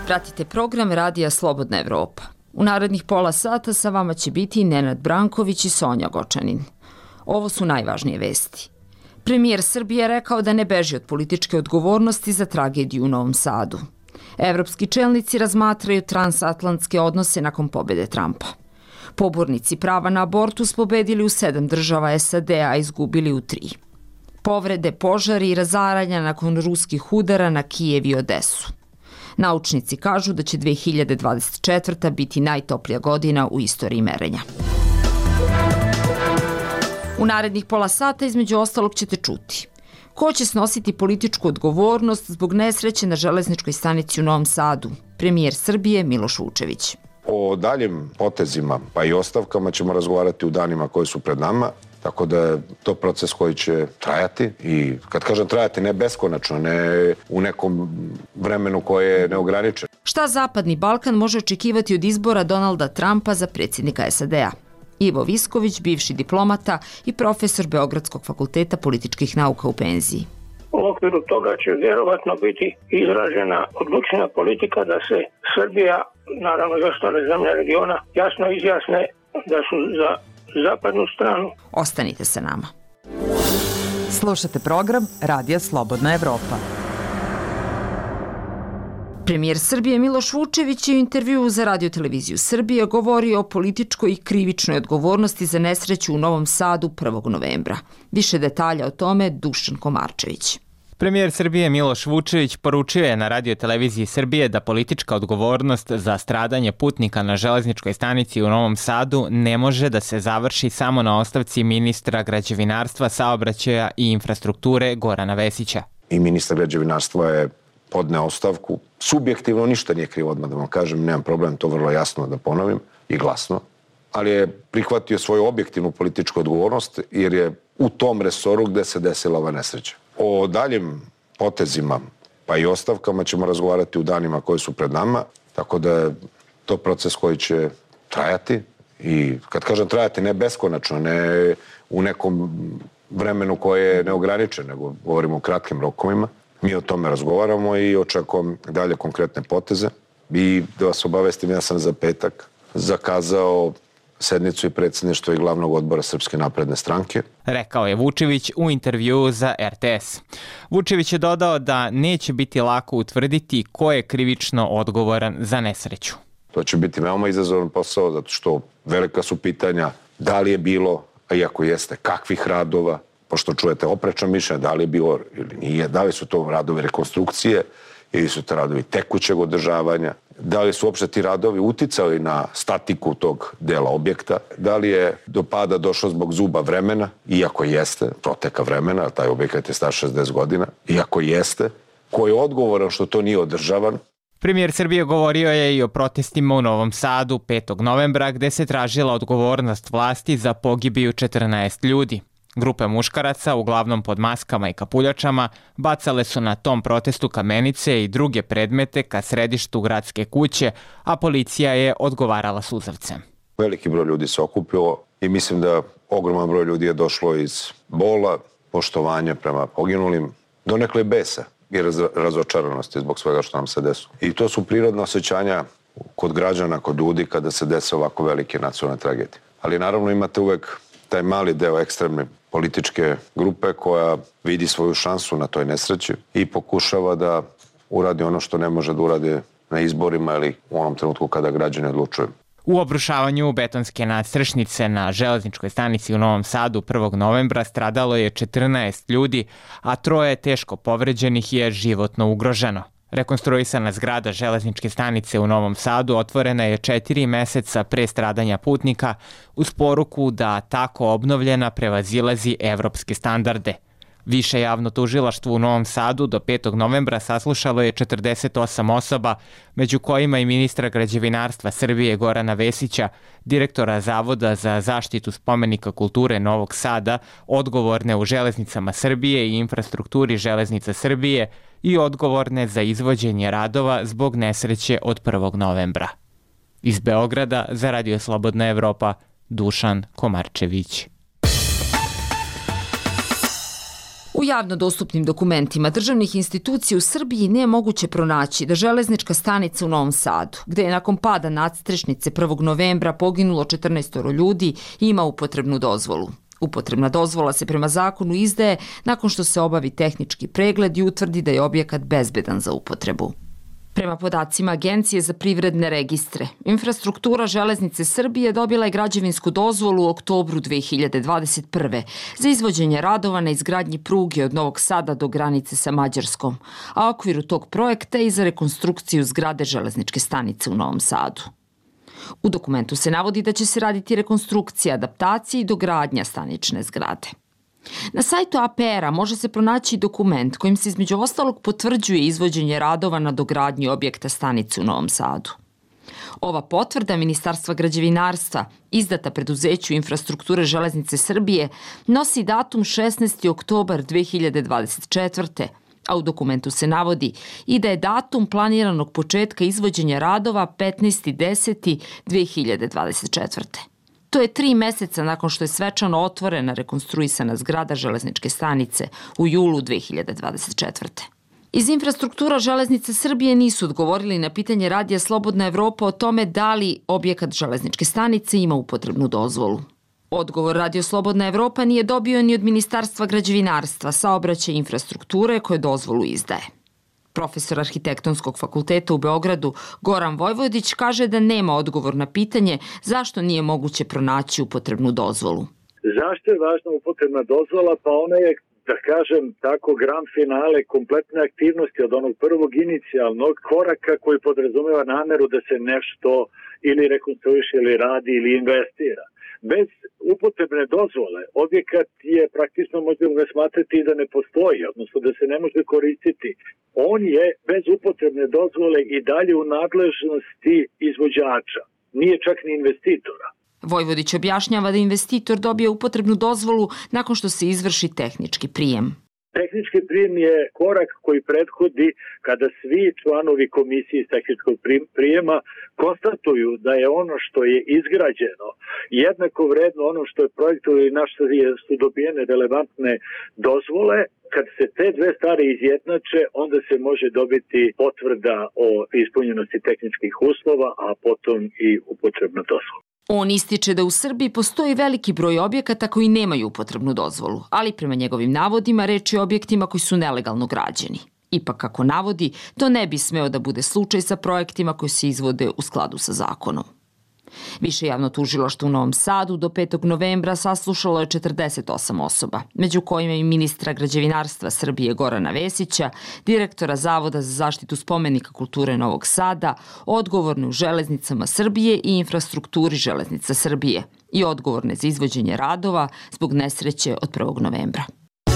Pratite program Radija Slobodna Evropa. U narednih pola sata sa vama će biti Nenad Branković i Sonja Gočanin. Ovo su najvažnije vesti. Premijer Srbije rekao da ne beži od političke odgovornosti za tragediju u Novom Sadu. Evropski čelnici razmatraju transatlantske odnose nakon pobjede Trumpa. Pobornici prava na abortus pobedili u 7 država SAD-a, a izgubili u 3. Povrede, požari i razaranja nakon ruskih udara na Kijev i Odesu. Naučnici kažu da će 2024. biti najtoplija godina u istoriji merenja. U narednih pola sata između ostalog ćete čuti. Ko će snositi političku odgovornost zbog nesreće na železničkoj stanici u Novom Sadu? Premijer Srbije Miloš Vučević. O daljim potezima pa i ostavkama ćemo razgovarati u danima koji su pred nama, tako da je to proces koji će trajati i kad kažem trajati ne beskonačno, ne u nekom vremenu koje je neograničeno. Šta Zapadni Balkan može očekivati od izbora Donalda Trumpa za predsjednika SAD-a? Ivo Visković, bivši diplomata i profesor Beogradskog fakulteta političkih nauka u penziji. U okviru toga će vjerovatno biti izražena odlučna politika da se Srbija, naravno i ostale zemlje regiona, jasno izjasne da su za zapadnu stranu. Ostanite sa nama. Slušate program Radija Slobodna Evropa. Premijer Srbije Miloš Vučević je u intervjuu za Radio-televiziju Srbije govorio o političkoj i krivičnoj odgovornosti za nesreću u Novom Sadu 1. novembra. Više detalja o tome Dušan Komarčević. Premijer Srbije Miloš Vučević poručio je na Radio-televiziji Srbije da politička odgovornost za stradanje putnika na železničkoj stanici u Novom Sadu ne može da se završi samo na ostavci ministra građevinarstva, saobraćaja i infrastrukture Gorana Vesića. I ministar građevinarstva je podneo ostavku. Subjektivno ništa nije krivo, odmah da vam kažem, nemam problem to vrlo jasno da ponovim i glasno, ali je prihvatio svoju objektivnu političku odgovornost jer je u tom resoru gde se desila ova nesreća. O daljim potezima pa i ostavkama ćemo razgovarati u danima koji su pred nama, tako da je to proces koji će trajati i kad kažem trajati ne beskonačno, ne u nekom vremenu koje je neograničeno, nego govorimo o kratkim rokovima. Mi o tome razgovaramo i očekujem dalje konkretne poteze. I da vas obavestim, ja sam za petak zakazao sednicu i predsjedništvo i glavnog odbora Srpske napredne stranke. Rekao je Vučević u intervjuu za RTS. Vučević je dodao da neće biti lako utvrditi ko je krivično odgovoran za nesreću. To će biti veoma izazovan posao, zato što velika su pitanja da li je bilo, a iako jeste, kakvih radova, pošto čujete oprečna mišljenja, da li je bilo ili nije, da li su to radovi rekonstrukcije ili su to radovi tekućeg održavanja, da li su uopšte ti radovi uticali na statiku tog dela objekta, da li je do pada došlo zbog zuba vremena, iako jeste, proteka vremena, taj objekat je star 60 godina, iako jeste, ko je odgovoran što to nije održavan. Premijer Srbije govorio je i o protestima u Novom Sadu 5. novembra gde se tražila odgovornost vlasti za pogibiju 14 ljudi. Grupe muškaraca, uglavnom pod maskama i kapuljačama, bacale su na tom protestu kamenice i druge predmete ka središtu gradske kuće, a policija je odgovarala suzavcem. Veliki broj ljudi se okupilo i mislim da ogroman broj ljudi je došlo iz bola, poštovanja prema poginulim, donekle besa i razočaranosti zbog svega što nam se desilo. I to su prirodna osjećanja kod građana, kod ljudi kada se dese ovako velike nacionalne tragedije. Ali naravno imate uvek taj mali deo ekstremne političke grupe koja vidi svoju šansu na toj nesreći i pokušava da uradi ono što ne može da uradi na izborima ili u onom trenutku kada građani odlučuju. U obrušavanju betonske nadstrešnice na železničkoj stanici u Novom Sadu 1. novembra stradalo je 14 ljudi, a 3 teško povređenih je životno ugroženo. Rekonstruisana zgrada železničke stanice u Novom Sadu otvorena je 4 meseca pre stradanja putnika uz poruku da tako obnovljena prevazilazi evropske standarde. Više javno tužilaštvo u Novom Sadu do 5. novembra saslušalo je 48 osoba, među kojima i ministra građevinarstva Srbije Gorana Vesića, direktora Zavoda za zaštitu spomenika kulture Novog Sada, odgovorne u železnicama Srbije i infrastrukturi železnica Srbije i odgovorne za izvođenje radova zbog nesreće od 1. novembra. Iz Beograda za Radio Slobodna Evropa, Dušan Komarčević. U javno dostupnim dokumentima državnih institucija u Srbiji nije moguće pronaći da železnička stanica u Novom Sadu, gde je nakon pada nadstrešnice 1. novembra poginulo 14 ljudi, ima upotrebnu dozvolu. Upotrebna dozvola se prema zakonu izdaje nakon što se obavi tehnički pregled i utvrdi da je objekat bezbedan za upotrebu. Prema podacima Agencije za privredne registre, infrastruktura Železnice Srbije dobila je građevinsku dozvolu u oktobru 2021. za izvođenje radova na izgradnji pruge od Novog Sada do granice sa Mađarskom, a u okviru tog projekta i za rekonstrukciju zgrade železničke stanice u Novom Sadu. U dokumentu se navodi da će se raditi rekonstrukcija, adaptacija i dogradnja stanične zgrade. Na sajtu APR-a može se pronaći dokument kojim se između ostalog potvrđuje izvođenje radova na dogradnji objekta stanice u Novom Sadu. Ova potvrda Ministarstva građevinarstva, izdata preduzeću Infrastrukture Železnice Srbije, nosi datum 16. oktobar 2024. a u dokumentu se navodi i da je datum planiranog početka izvođenja radova 15.10.2024. To je 3 meseca nakon što je svečano otvorena rekonstruisana zgrada železničke stanice u julu 2024. Iz Infrastruktura Železnice Srbije nisu odgovorili na pitanje Radija Slobodna Evropa o tome da li objekat železničke stanice ima upotrebnu dozvolu. Odgovor Radio Slobodna Evropa nije dobio ni od Ministarstva građevinarstva, saobraćaja i infrastrukture koje dozvolu izdaje. Profesor Arhitektonskog fakulteta u Beogradu Goran Vojvodić kaže da nema odgovor na pitanje zašto nije moguće pronaći upotrebnu dozvolu. Zašto je važna upotrebna dozvola? Pa ona je, da kažem tako, grand finale kompletne aktivnosti od onog prvog inicijalnog koraka koji podrazumeva nameru da se nešto ili rekonstruiše ili radi ili investira. Bez upotrebne dozvole objekat je praktično, možemo ga smatrati i da ne postoji, odnosno da se ne može koristiti. On je bez upotrebne dozvole i dalje u nadležnosti izvođača, nije čak ni investitora. Vojvodić objašnjava da investitor dobije upotrebnu dozvolu nakon što se izvrši tehnički prijem. Tehnički prijem je korak koji prethodi kada svi članovi komisije iz tehničkog prijema konstatuju da je ono što je izgrađeno jednako vredno ono što je projektovano i na što su dobijene relevantne dozvole. Kad se te dve stvari izjednače, onda se može dobiti potvrda o ispunjenosti tehničkih uslova, a potom i upotrebna dozvola. On ističe da u Srbiji postoji veliki broj objekata koji nemaju upotrebnu dozvolu, ali prema njegovim navodima reč je o objektima koji su nelegalno građeni. Ipak, kako navodi, to ne bi smeo da bude slučaj sa projektima koji se izvode u skladu sa zakonom. Više javno tužilaštvo u Novom Sadu do 5. novembra saslušalo je 48 osoba, među kojima i ministra građevinarstva Srbije Gorana Vesića, direktora Zavoda za zaštitu spomenika kulture Novog Sada, odgovorne u Železnicama Srbije i Infrastrukturi Železnica Srbije i odgovorne za izvođenje radova zbog nesreće od 1. novembra.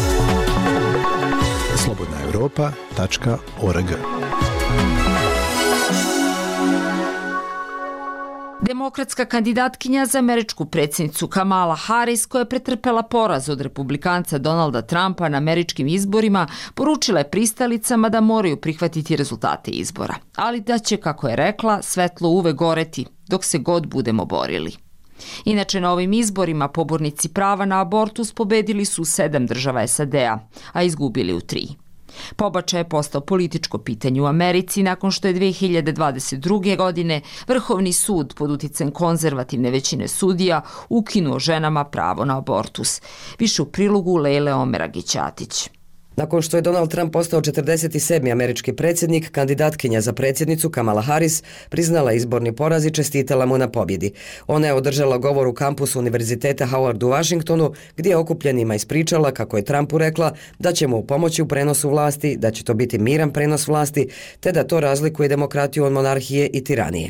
slobodnaevropa.org. Demokratska kandidatkinja za američku predsjednicu Kamala Harris, koja je pretrpela poraz od republikanca Donalda Trumpa na američkim izborima, poručila je pristalicama da moraju prihvatiti rezultate izbora, ali da će, kako je rekla, svetlo uvek goreti dok se god budemo borili. Inače, na ovim izborima pobornici prava na abortus pobedili su 7 država SAD-a, a izgubili u 3. Pobačaj je postao političko pitanje u Americi nakon što je 2022. godine Vrhovni sud pod uticajem konzervativne većine sudija ukinuo ženama pravo na abortus. Više u prilogu Lejle Omeragić-Atić. Nakon što je Donald Trump postao 47. američki predsjednik, kandidatkinja za predsjednicu Kamala Harris priznala izborni poraz i čestitala mu na pobjedi. Ona je održala govor u kampusu Univerziteta Howard u Washingtonu, gdje je okupljenima ispričala kako je Trumpu rekla da će mu pomoći u prenosu vlasti, da će to biti miran prenos vlasti, te da to razlikuje demokratiju od monarhije i tiranije.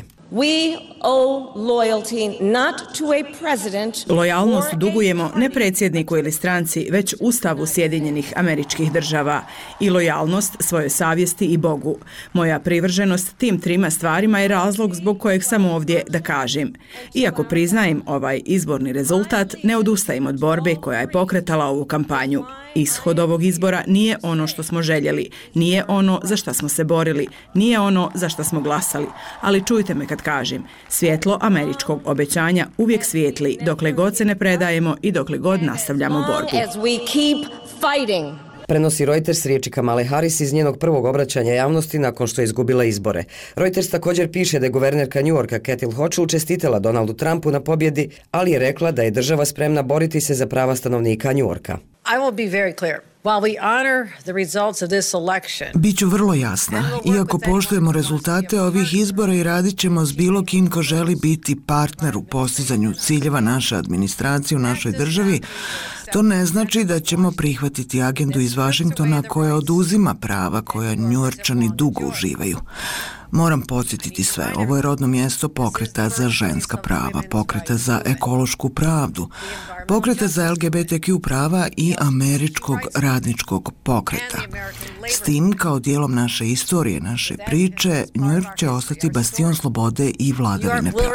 Lojalnost dugujemo ne predsjedniku ili stranci, već Ustavu Sjedinjenih Američkih Država i lojalnost svojoj savjesti i Bogu. Moja privrženost tim 3 stvarima je razlog zbog kojeg sam ovdje da kažem. Iako priznajem ovaj izborni rezultat, ne odustajem od borbe koja je pokretala ovu kampanju. Ishod ovog izbora nije ono što smo željeli, nije ono za što smo se borili, nije ono za što smo glasali, ali čujte me kad kažem, svjetlo američkog obećanja uvijek svijetli dokle god se ne predajemo i dokle god nastavljamo borbu. Prenosi Reuters riječi Kamale Harris iz njenog prvog obraćanja javnosti nakon što je izgubila izbore. Reuters također piše da je guvernerka New Yorka Kathleen Hochul čestitala Donaldu Trumpu na pobjedi, ali je rekla da je država spremna boriti se za prava stanovnika New Yorka. I will be very clear. While we honor the results of this election, Biću vrlo jasna. Iako poštujemo rezultate ovih izbora i radit ćemo s bilo kim ko želi biti partner u postizanju ciljeva naše administracije u našoj državi, to ne znači da ćemo prihvatiti agendu iz Vašingtona koja oduzima prava koja Njujorčani dugo uživaju. Moram podsjetiti sve, ovo je rodno mjesto pokreta za ženska prava, pokreta za ekološku pravdu, pokreta za LGBTQ prava i američkog radničkog pokreta. S tim, kao dijelom naše istorije, naše priče, Njujork će ostati bastion slobode i vladavine prava.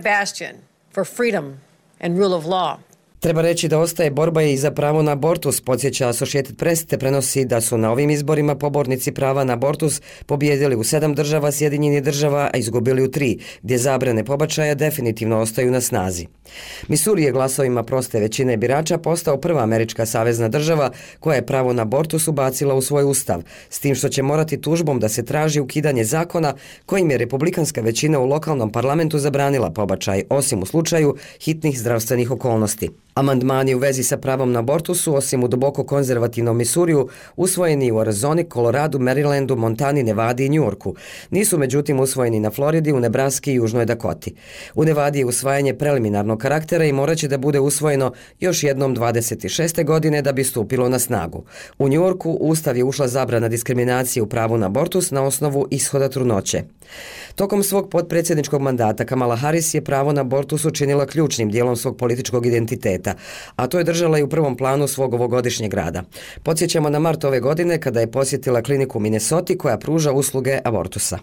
Treba reći da ostaje borba i za pravo na abortus, podsjeća Associated Press, te prenosi da su na ovim izborima pobornici prava na abortus pobijedili u 7 država Sjedinjenih država, a izgubili u 3, gdje zabrane pobačaja definitivno ostaju na snazi. Missouri je glasovima proste većine birača postao prva američka savezna država koja je pravo na abortus ubacila u svoj ustav, s tim što će morati tužbom da se traži ukidanje zakona kojim je republikanska većina u lokalnom parlamentu zabranila pobačaj, osim u slučaju hitnih zdravstvenih okolnosti. Amandmani u vezi sa pravom na abortus su, osim u duboko konzervativnom Missouriju, usvojeni u Arizoni, Koloradu, Marylandu, Montani, Nevadi i New Yorku. Nisu međutim usvojeni na Floridi, u Nebraski i Južnoj Dakoti. U Nevadi je usvajanje preliminarnog karaktera i morat će da bude usvojeno još jednom 26. godine da bi stupilo na snagu. U New Yorku u ustav je ušla zabrana diskriminacije u pravu na abortus na osnovu ishoda trudnoće. Tokom svog potpredsjedničkog mandata Kamala Harris je pravo na abortus učinila ključnim dijelom svog političkog identiteta, a to je držala i u prvom planu svog ovogodišnjeg rada. Podsjećamo na mart ove godine kada je posjetila kliniku u Minnesoti koja pruža usluge abortusa.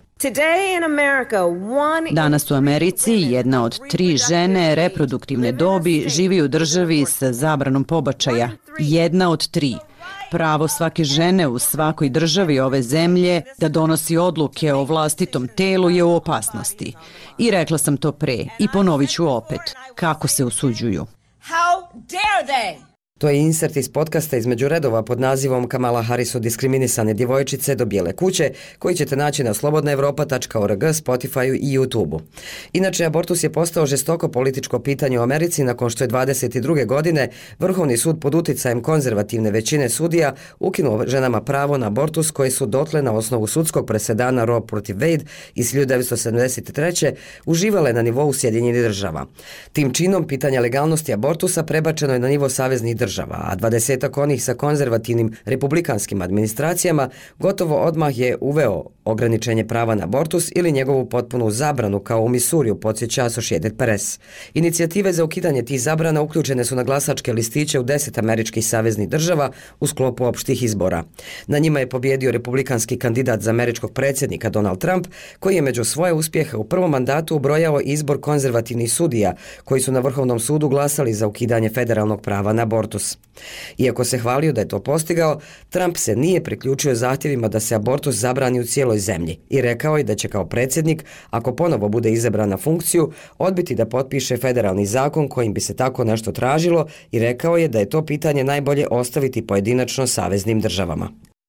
Danas u Americi 1 od 3 žene reproduktivne dobi živi u državi sa zabranom pobačaja. 1 od 3. Pravo svake žene u svakoj državi ove zemlje da donosi odluke o vlastitom telu je u opasnosti. I rekla sam to pre i ponovit ću opet. Kako se usuđuju? To je insert iz podcasta između redova pod nazivom Kamala Harris od diskriminisane djevojčice do bijele kuće, koji ćete naći na slobodnaevropa.org, Spotify i YouTube-u. Inače, abortus je postao žestoko političko pitanje u Americi nakon što je 22. godine Vrhovni sud pod uticajem konzervativne većine sudija ukinuo ženama pravo na abortus koje su dotle na osnovu sudskog presedana Roe protiv Wade iz 1973. uživale na nivou Sjedinjenih država. Tim činom pitanja legalnosti abortusa prebačeno je na nivo saveznih država, a 20-ak onih sa konzervativnim republikanskim administracijama gotovo odmah je uveo ograničenje prava na abortus ili njegovu potpunu zabranu kao u Missouriju, podsjeća Associated Press. Inicijative za ukidanje tih zabrana uključene su na glasačke listiće u 10 američkih saveznih država u sklopu opštih izbora. Na njima je pobjedio republikanski kandidat za američkog predsjednika Donald Trump, koji je među svoje uspjehe u prvom mandatu ubrojao izbor konzervativnih sudija koji su na Vrhovnom sudu glasali za ukidanje federalnog prava na abortus. Iako se hvalio da je to postigao, Trump se nije priključio zahtjevima da se abortus zabrani u cijeloj zemlji i rekao je da će kao predsjednik, ako ponovo bude izabran na funkciju, odbiti da potpiše federalni zakon kojim bi se tako nešto tražilo i rekao je da je to pitanje najbolje ostaviti pojedinačno saveznim državama.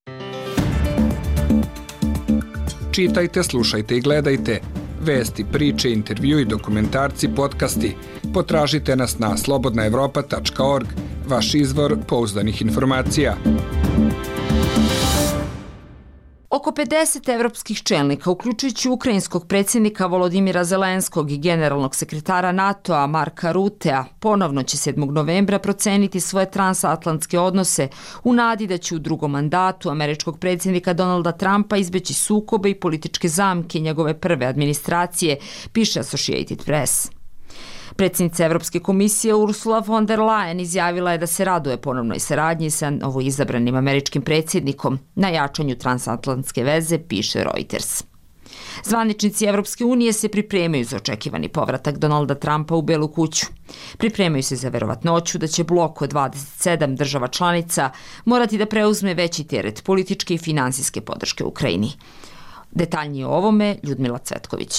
Čitajte, slušajte i gledajte. Vesti, priče, intervjui, dokumentarci, podcasti. Potražite nas na slobodnaevropa.org, vaš izvor pouzdanih informacija. Oko 50 evropskih čelnika, uključujući ukrajinskog predsjednika Volodimira Zelenskog i generalnog sekretara NATO-a Marka Rutea, ponovno će 7. novembra proceniti svoje transatlantske odnose u nadi da će u drugom mandatu američkog predsjednika Donalda Trumpa izbeći sukobe i političke zamke njegove prve administracije, piše Associated Press. Predsjednica Evropske komisije Ursula von der Leyen izjavila je da se raduje ponovnoj saradnji sa novoizabranim američkim predsjednikom na jačanju transatlantske veze, piše Reuters. Zvaničnici Evropske unije se pripremaju za očekivani povratak Donalda Trumpa u Belu kuću. Pripremaju se za verovatnoću da će blok od 27 država članica morati da preuzme veći teret političke i finansijske podrške Ukrajini. Detaljnije o ovome Ljudmila Cvetković.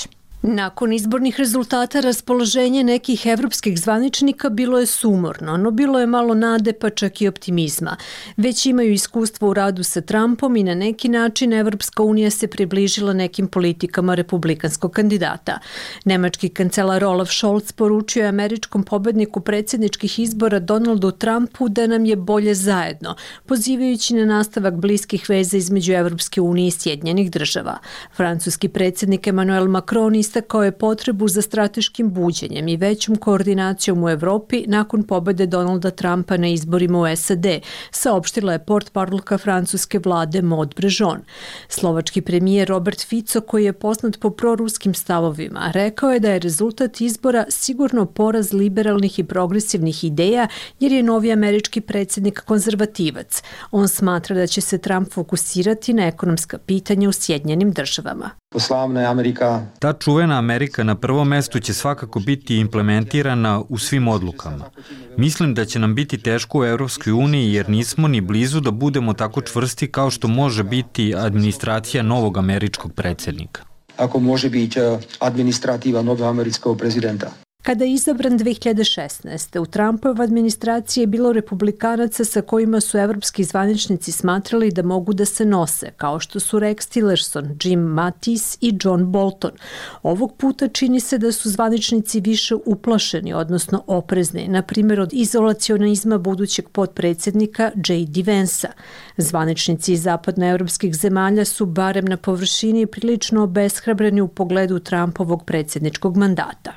Nakon izbornih rezultata raspoloženje nekih evropskih zvaničnika bilo je sumorno, no bilo je malo nade pa čak i optimizma. Već imaju iskustvo u radu sa Trumpom i na neki način Evropska unija se približila nekim politikama republikanskog kandidata. Nemački kancelar Olaf Scholz poručio je američkom pobedniku predsjedničkih izbora Donaldu Trumpu da nam je bolje zajedno, pozivajući na nastavak bliskih veza između Evropske unije i Sjedinjenih država. Francuski predsjednik Emmanuel Macron istakao je potrebu za strateškim buđenjem i većom koordinacijom u Evropi nakon pobede Donalda Trumpa na izborima u SAD, saopštila je portparolka francuske vlade Maud Brejon. Slovački premijer Robert Fico, koji je poznat po proruskim stavovima, rekao je da je rezultat izbora sigurno poraz liberalnih i progresivnih ideja jer je novi američki predsjednik konzervativac. On smatra da će se Trump fokusirati na ekonomska pitanja u Sjedinjenim državama. Ta čuvena Amerika na prvom mestu će svakako biti implementirana u svim odlukama. Mislim da će nam biti teško u Evropskoj uniji jer nismo ni blizu da budemo tako čvrsti kao što može biti administracija novog američkog predsjednika. Ako može biti administrativa novog američkog prezidenta. Kada je izabran 2016. u Trumpove administraciji je bilo republikanaca sa kojima su evropski zvaničnici smatrali da mogu da se nose, kao što su Rex Tillerson, Jim Mattis i John Bolton. Ovog puta čini se da su zvaničnici više uplašeni, odnosno oprezni, na primjer od izolacionizma budućeg potpredsjednika J.D. Vansa. Zvaničnici iz zapadnoevropskih zemalja su barem na površini prilično obeshrabreni u pogledu Trumpovog predsjedničkog mandata.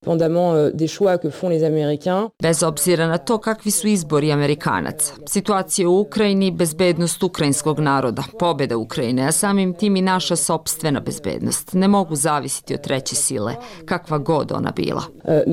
Bez obzira na to kakvi su izbori Amerikanaca, situacija u Ukrajini, bezbednost ukrajinskog naroda, pobjeda Ukrajine, a samim tim i naša sopstvena bezbednost, ne mogu zavisiti od treće sile, kakva god ona bila.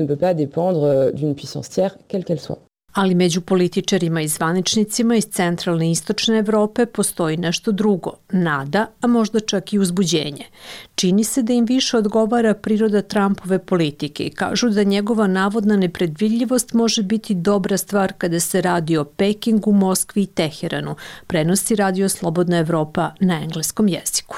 Ali među političarima i zvaničnicima iz centralne i istočne Evrope postoji nešto drugo, nada, a možda čak i uzbuđenje. Čini se da im više odgovara priroda Trumpove politike i kažu da njegova navodna nepredvidljivost može biti dobra stvar kada se radi o Pekingu, Moskvi i Teheranu, prenosi Radio Slobodna Evropa na engleskom jeziku.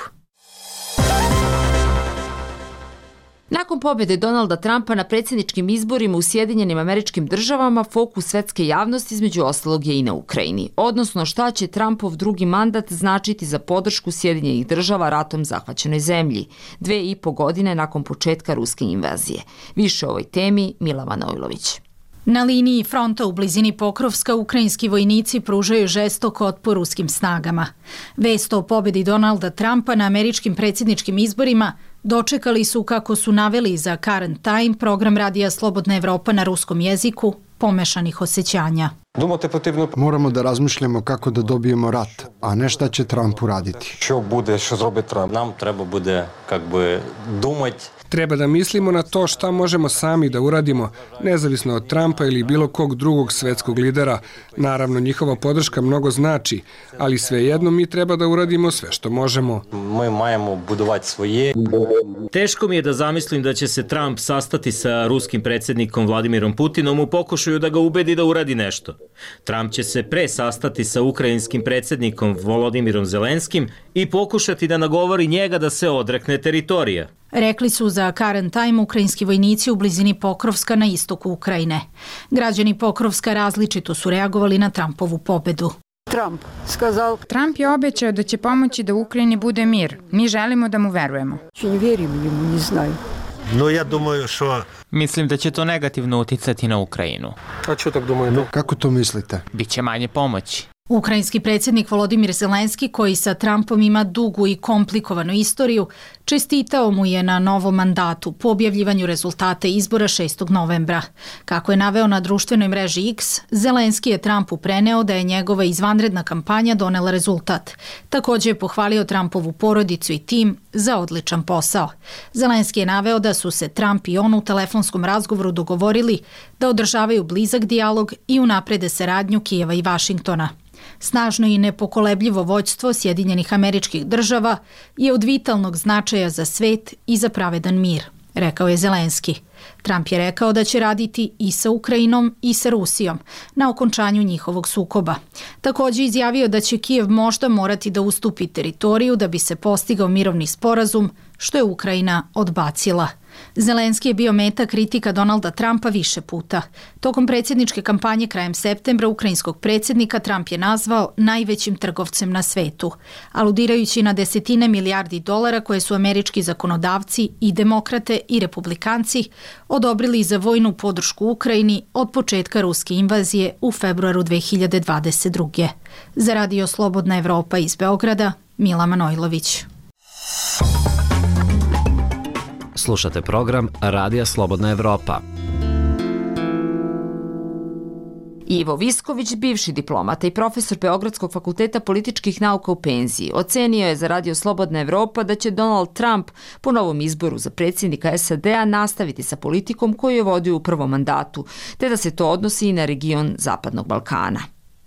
Nakon pobjede Donalda Trumpa na predsjedničkim izborima u Sjedinjenim Američkim Državama, fokus svetske javnosti između ostalog je i na Ukrajini, odnosno šta će Trumpov drugi mandat značiti za podršku Sjedinjenih Država ratom zahvaćenoj zemlji, 2,5 godine nakon početka ruske invazije. Više o ovoj temi Mila Manojlović. Na liniji fronta u blizini Pokrovska ukrajinski vojnici pružaju žestok otpor ruskim snagama. Vest o pobjedi Donalda Trumpa na američkim predsjedničkim izborima dočekali su, kako su naveli za Current Time, program Radija Slobodna Evropa na ruskom jeziku, pomešanih osjećanja. Moramo da razmišljamo kako da dobijemo rat, a ne šta će Trump uraditi. Što zrobi Trump? Nam treba bude думать. Treba da mislimo na to šta možemo sami da uradimo, nezavisno od Trumpa ili bilo kog drugog svetskog lidera. Naravno, njihova podrška mnogo znači, ali svejedno mi treba da uradimo sve što možemo. Mi majemo budovati svoje. Teško mi je da zamislim da će se Trump sastati sa ruskim predsjednikom Vladimirom Putinom u pokušaju da ga ubedi da uradi nešto. Trump će se pre sastati sa ukrajinskim predsjednikom Volodimirom Zelenskim i pokušati da nagovori njega da se odrekne teritorija. Rekli su za Current Time ukrajinski vojnici u blizini Pokrovska na istoku Ukrajine. Građani Pokrovska različito su reagovali na Trumpovu pobedu. Trump je obećao da će pomoći da u Ukrajini bude mir. Mi želimo da mu verujemo. Mislim da će to negativno uticati na Ukrajinu. Kako to mislite? Biće manje pomoći. Ukrajinski predsjednik Volodimir Zelenski, koji sa Trumpom ima dugu i komplikovanu istoriju, čestitao mu je na novom mandatu po objavljivanju rezultate izbora 6. novembra. Kako je naveo na društvenoj mreži X, Zelenski je Trumpu preneo da je njegova izvanredna kampanja donela rezultat. Također je pohvalio Trumpovu porodicu i tim za odličan posao. Zelenski je naveo da su se Trump i on u telefonskom razgovoru dogovorili da održavaju blizak dijalog i unaprede saradnju Kijeva i Vašingtona. Snažno i nepokolebljivo vođstvo Sjedinjenih Američkih Država je od vitalnog značaja za svet i za pravedan mir, rekao je Zelenski. Trump je rekao da će raditi i sa Ukrajinom i sa Rusijom na okončanju njihovog sukoba. Također izjavio da će Kijev možda morati da ustupi teritoriju da bi se postigao mirovni sporazum, što je Ukrajina odbacila. Zelenski je bio meta kritika Donalda Trumpa više puta. Tokom predsjedničke kampanje krajem septembra ukrajinskog predsjednika Trump je nazvao najvećim trgovcem na svetu, aludirajući na desetine milijardi dolara koje su američki zakonodavci i demokrate i republikanci odobrili za vojnu podršku Ukrajini od početka ruske invazije u februaru 2022. Za Radio Slobodna Evropa iz Beograda, Mila Manojlović. Slušate program Radija Slobodna Evropa. Ivo Visković, bivši diplomata i profesor Beogradskog fakulteta političkih nauka u penziji, ocenio je za Radio Slobodna Evropa da će Donald Trump po novom izboru za predsjednika SAD-a nastaviti sa politikom koju je vodio u prvom mandatu, te da se to odnosi i na region Zapadnog Balkana.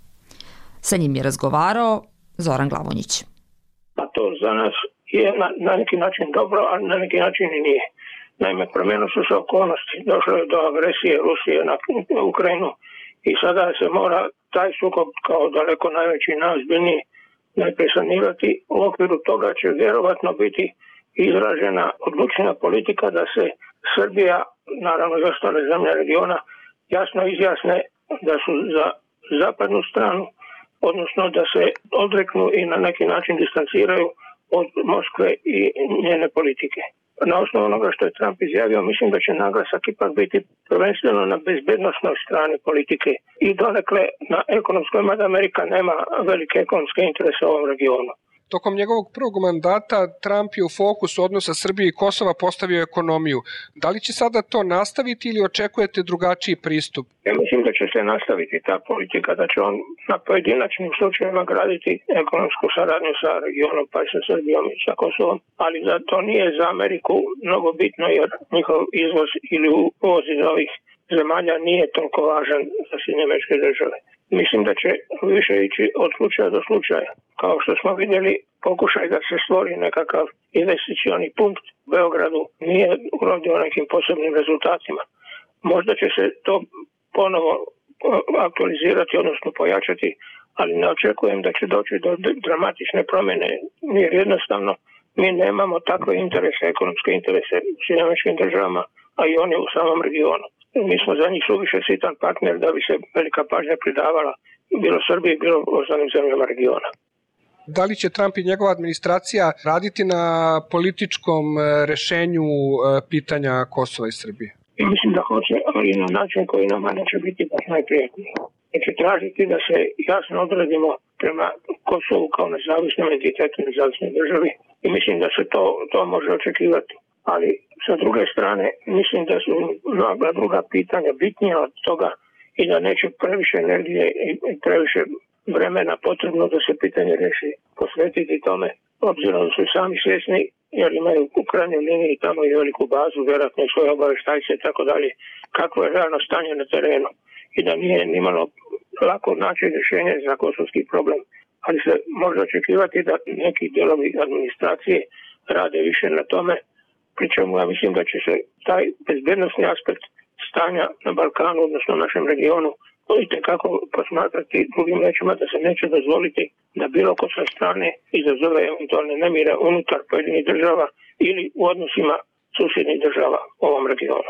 Sa njim je razgovarao Zoran Glavonjić. Pa to za nas je na neki način dobro, ali na neki način i nije. Naime, promijenile su se okolnosti. Došlo je do agresije Rusije na Ukrajinu i sada se mora taj sukob kao daleko najveći i najozbiljniji najprije sanirati. U okviru toga će vjerovatno biti izražena odlučna politika da se Srbija, naravno i ostale zemlje regiona, jasno izjasne da su za zapadnu stranu, odnosno da se odreknu i na neki način distanciraju od Moskve i njene politike. Na osnovu onoga što je Trump izjavio, mislim da će naglasak ipak biti prvenstveno na bezbednosnoj strani politike i donekle na ekonomskoj, mada Amerika nema velike ekonomske interese u ovom regionu. Tokom njegovog prvog mandata Trump je u fokusu odnosa Srbije i Kosova postavio ekonomiju. Da li će sada to nastaviti ili očekujete drugačiji pristup? Ja mislim da će se nastaviti ta politika, da će on na pojedinačnim slučajevima graditi ekonomsku saradnju sa regionom, pa i sa Srbijom i sa Kosovom, ali da to nije za Ameriku mnogo bitno jer njihov izvoz ili uvoz iz ovih zemalja nije toliko važan za Sjedinjene Američke Države. Mislim da će više ići od slučaja do slučaja. Kao što smo vidjeli, pokušaj da se stvori nekakav investicioni punkt u Beogradu nije urodio nekim posebnim rezultatima. Možda će se to ponovo aktualizirati, odnosno pojačati, ali ne očekujem da će doći do dramatične promjene, jer jednostavno mi nemamo takve interese, ekonomske interese u Sjedinjenim Američkim Državama, a i oni u samom regionu. Mi smo za njih suviše sitan partner da bi se velika pažnja pridavala bilo Srbiji, bilo ostalim zemljama regiona. Da li će Trump i njegova administracija raditi na političkom rešenju pitanja Kosova i Srbije? I mislim da hoće, ali na način koji nama neće biti baš najprijatniji. Neće tražiti da se jasno odredimo prema Kosovu kao nezavisnom entitetu, nezavisnoj državi i mislim da se to može očekivati. Ali sa druge strane mislim da su mnoga druga pitanja bitnija od toga i da neće previše energije i previše vremena potrebno da se pitanje riješi posvetiti tome, obzirom da su sami svjesni jer imaju u krajnjoj liniji tamo i veliku bazu, vjerojatno i svoje obavještajce i tako dalje, kakvo je realno stanje na terenu i da nije nimalo lako naći rješenje za kosovski problem. Ali se može očekivati da neki dijelovi administracije rade više na tome, pri čemu ja mislim da će se taj bezbednosni aspekt stanja na Balkanu, odnosno našem regionu, itekako posmatrati drugim rečima da se neće dozvoliti da bilo ko sa strane izazove eventualne nemire unutar pojedinih država ili u odnosima susjednih država u ovom regionu.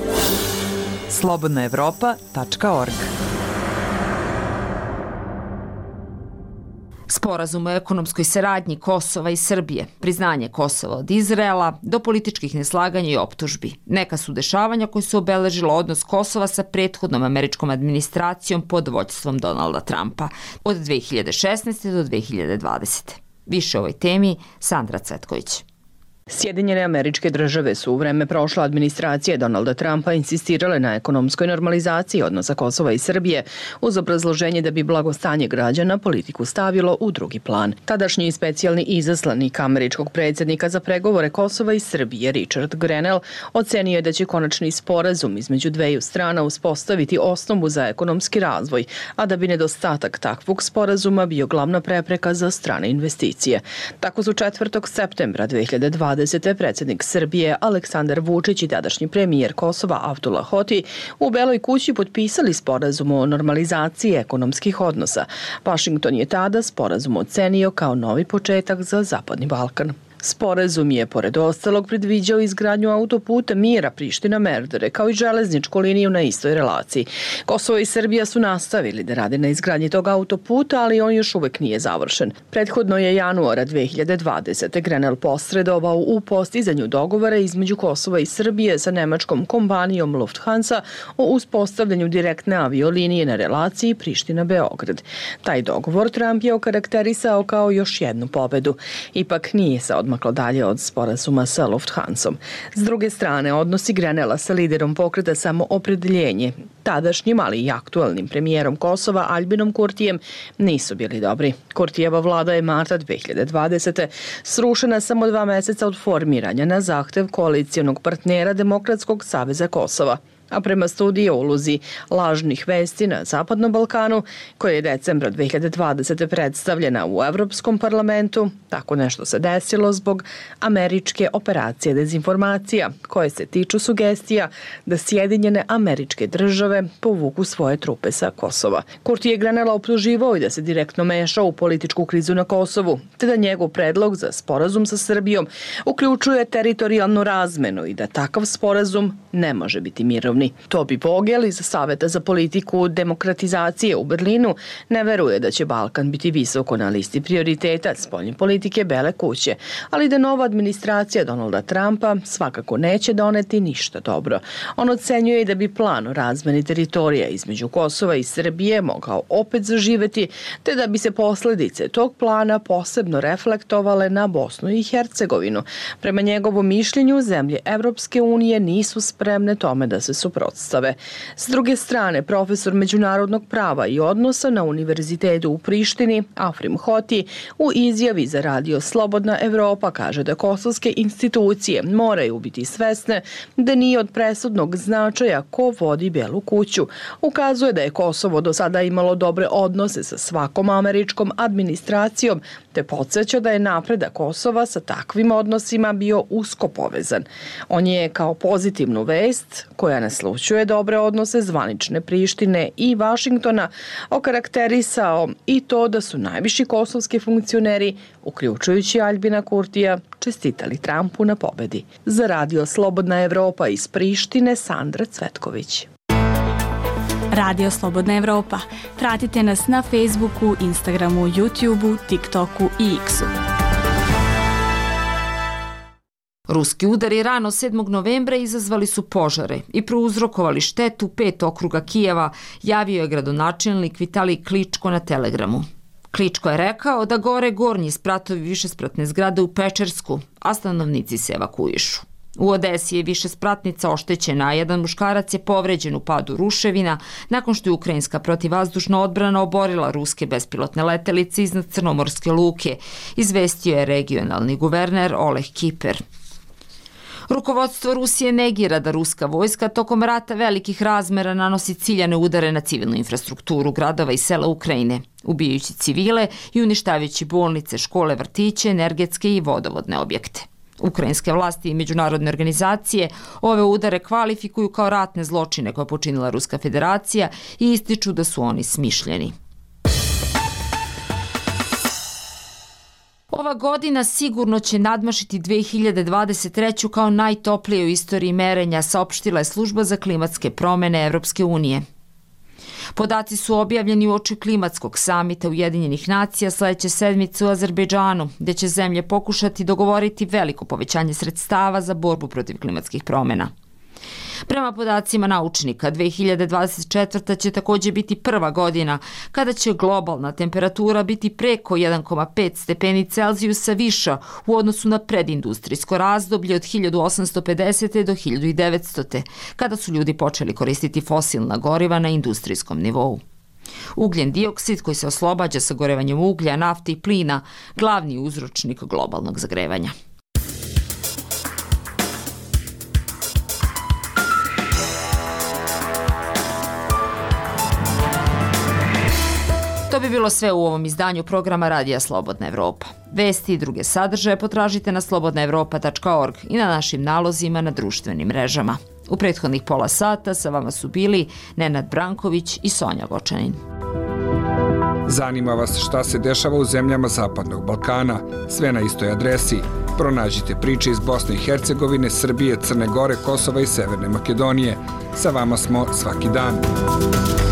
slobodnaevropa.org Sporazum o ekonomskoj saradnji Kosova i Srbije, priznanje Kosova od Izraela, do političkih neslaganja i optužbi. Neka su dešavanja koje su obeležila odnos Kosova sa prethodnom američkom administracijom pod vođstvom Donalda Trumpa od 2016. do 2020. Više o ovoj temi Sandra Cvetković. Sjedinjene Američke Države su u vreme prošle administracije Donalda Trumpa insistirale na ekonomskoj normalizaciji odnosa Kosova i Srbije uz obrazloženje da bi blagostanje građana politiku stavilo u drugi plan. Tadašnji specijalni izaslanik američkog predsjednika za pregovore Kosova i Srbije Richard Grenell ocenio je da će konačni sporazum između dveju strana uspostaviti osnovu za ekonomski razvoj, a da bi nedostatak takvog sporazuma bio glavna prepreka za strane investicije. Tako su 4. septembra 2020. predsjednik Srbije Aleksandar Vučić i tadašnji premijer Kosova Avdullah Hoti u Beloj kući potpisali sporazum o normalizaciji ekonomskih odnosa. Washington je tada sporazum ocenio kao novi početak za Zapadni Balkan. Sporazum je, pored ostalog, predviđao izgradnju autoputa mira Priština-Merdare, kao i železničku liniju na istoj relaciji. Kosovo i Srbija su nastavili da rade na izgradnji tog autoputa, ali on još uvek nije završen. Prethodno je januara 2020. Grenell posredovao u postizanju dogovora između Kosova i Srbije sa nemačkom kompanijom Lufthansa o uspostavljanju direktne aviolinije na relaciji Priština-Beograd. Taj dogovor Trump je okarakterisao kao još jednu pobedu. Ipak nije se odmaklo dalje od sporazuma sa Lufthansom. S druge strane, odnosi Grenella sa liderom pokreta Samoopredeljenje, tadašnjim, ali i aktuelnim premijerom Kosova Aljbinom Kurtijem, nisu bili dobri. Kurtijeva vlada je marta 2020. srušena samo 2 meseca od formiranja na zahtev koalicijonog partnera Demokratskog saveza Kosova. A prema studiji o ulozi lažnih vesti na Zapadnom Balkanu, koja je decembra 2020. predstavljena u Evropskom parlamentu, tako nešto se desilo zbog američke operacije dezinformacija, koje se tiču sugestija da Sjedinjene Američke Države povuku svoje trupe sa Kosova. Kurti je Grenella optuživao i da se direktno mešao u političku krizu na Kosovu, te da njegov predlog za sporazum sa Srbijom uključuje teritorijalnu razmenu i da takav sporazum ne može biti mirovni. Toby Vogel iz Saveta za politiku demokratizacije u Berlinu ne veruje da će Balkan biti visoko na listi prioriteta spoljne politike Bele kuće, ali da nova administracija Donalda Trumpa svakako neće doneti ništa dobro. On ocenjuje da bi plan o razmeni teritorija između Kosova i Srbije mogao opet zaživeti, te da bi se posledice tog plana posebno reflektovale na Bosnu i Hercegovinu. Prema njegovom mišljenju, zemlje Evropske unije nisu spremne tome da se suprotstave. S druge strane, profesor međunarodnog prava i odnosa na Univerzitetu u Prištini, Afrim Hoti, u izjavi za radio Slobodna Evropa kaže da kosovske institucije moraju biti svesne da nije od presudnog značaja ko vodi Belu kuću. Ukazuje da je Kosovo do sada imalo dobre odnose sa svakom američkom administracijom, te podsjeća da je napredak Kosova sa takvim odnosima bio usko povezan. On je kao pozitivnu vest, koja naslućuje dobre odnose zvanične Prištine i Vašingtona, okarakterisao i to da su najviši kosovski funkcioneri, uključujući Aljbina Kurtija, čestitali Trumpu na pobedi. Za radio Slobodna Evropa iz Prištine, Sandra Cvetković. Radio Slobodna Evropa. Pratite nas na Facebooku, Instagramu, YouTubeu, TikToku i X-u. Ruski udari rano 7. novembra izazvali su požare i prouzrokovali štetu 5 okruga Kijeva, javio je gradonačelnik Vitalij Kličko na Telegramu. Kličko je rekao da gore gornji spratovi višespratne zgrade u Pečersku, a stanovnici se evakuišu. U Odesi je više spratnica oštećena, a jedan muškarac je povređen u padu ruševina nakon što je ukrajinska protivvazdušna odbrana oborila ruske bespilotne letelice iznad Crnomorske luke, izvestio je regionalni guverner Oleg Kiper. Rukovodstvo Rusije negira da ruska vojska tokom rata velikih razmera nanosi ciljane udare na civilnu infrastrukturu gradova i sela Ukrajine, ubijajući civile i uništavajući bolnice, škole, vrtiće, energetske i vodovodne objekte. Ukrajinske vlasti i međunarodne organizacije ove udare kvalifikuju kao ratne zločine koje je počinila Ruska federacija i ističu da su oni smišljeni. Ova godina sigurno će nadmašiti 2023. kao najtoplije u istoriji merenja, saopštila je Služba za klimatske promene Evropske unije. Podaci su objavljeni uoči klimatskog samita Ujedinjenih nacija sledeće sedmice u Azerbejdžanu, gde će zemlje pokušati dogovoriti veliko povećanje sredstava za borbu protiv klimatskih promena. Prema podacima naučnika, 2024. će takođe biti prva godina kada će globalna temperatura biti preko 1,5 stepeni Celzijusa viša u odnosu na predindustrijsko razdoblje od 1850. do 1900. kada su ljudi počeli koristiti fosilna goriva na industrijskom nivou. Ugljen dioksid koji se oslobađa sagorevanjem uglja, nafte i plina, glavni je uzročnik globalnog zagrevanja. To bi bilo sve u ovom izdanju programa Radija Slobodna Evropa. Vesti i druge sadržaje potražite na slobodnaevropa.org i na našim nalozima na društvenim mrežama. U prethodnih pola sata sa vama su bili Nenad Branković i Sonja Gočanin. Zanima vas šta se dešava u zemljama Zapadnog Balkana? Sve na istoj adresi Pronađite priče iz Bosne i Hercegovine, Srbije, Crne Gore, Kosova i Severne Makedonije. Sa vama smo svaki dan.